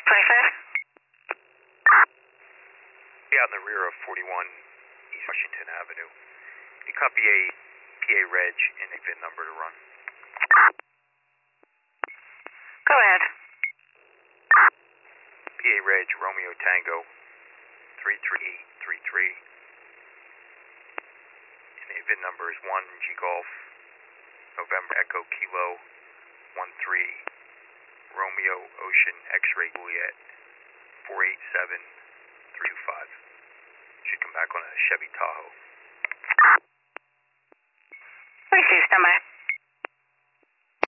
Yeah, on the rear of 41 East Washington Avenue. You copy a PA reg and a VIN number to run. Go ahead. PA reg Romeo Tango 3333. And the VIN number is 1G Golf November Echo Kilo 13 Romeo Ocean X-Ray Juliet 487325. Should come back on a Chevy Tahoe. Receive, stand by.